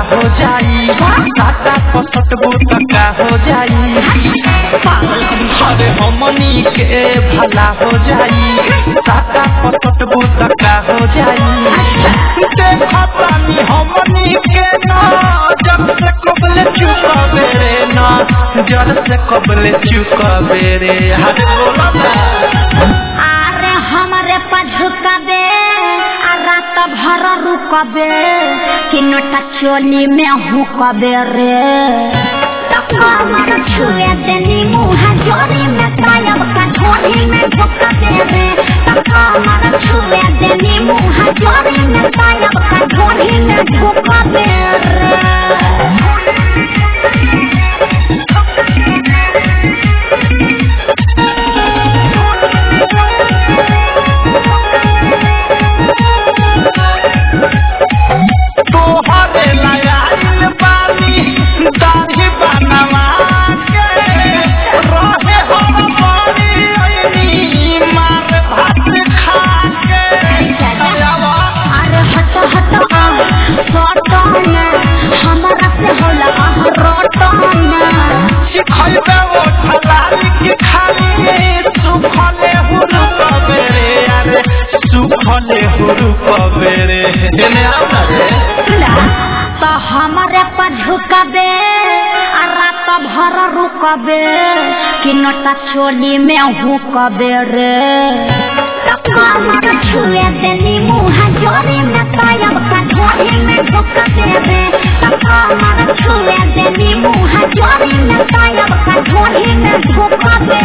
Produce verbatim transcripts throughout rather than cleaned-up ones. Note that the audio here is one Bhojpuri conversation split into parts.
हो जाई साटा पसट बुतका हो जाई अरे हमनी के भला हो जाई साटा पसट बुतका हो जाई देखतानी हमनी के ना जब से कबले चुकावे रे ना जब से कबले चुकावे रे हर बोला अरे हमारे पझुकाबे रात भर रुकबे कि नोटा चोली में हुकबे रे कमर छुए देनी मुँह जोरी में तायब का ढोली में झुकबे रे कमर छुए देनी मुँह जोरी में तायब का ढोली में झुकबे तो हमारे पझुकबे रात भर रुकबे कि नोटा चोली में हुकबे रे कमर छुए देनी मुँह जोरी में तायब का ढोली में झुकबे रे कमर छुए देनी मुँह जोरी में तायब का ढोली में झुकबे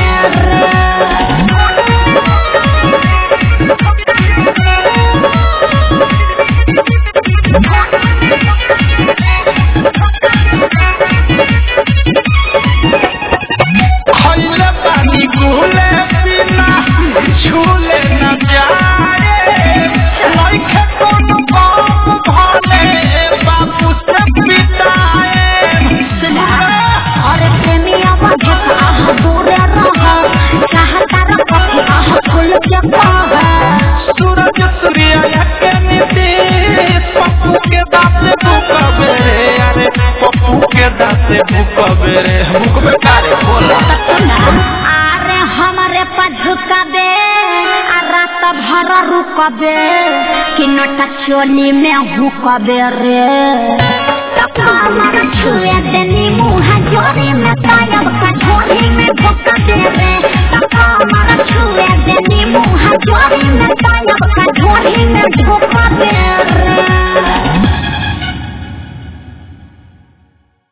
अरे हमारे पझुकबे रात भर रुकबे कि नोटा चोली में हुकबे रे कमर छुए देनी मुँह जोरी में तायब का ढोली में झुकबे रे कमर छुए देनी मुँह जोरी में तायब का ढोली में झुक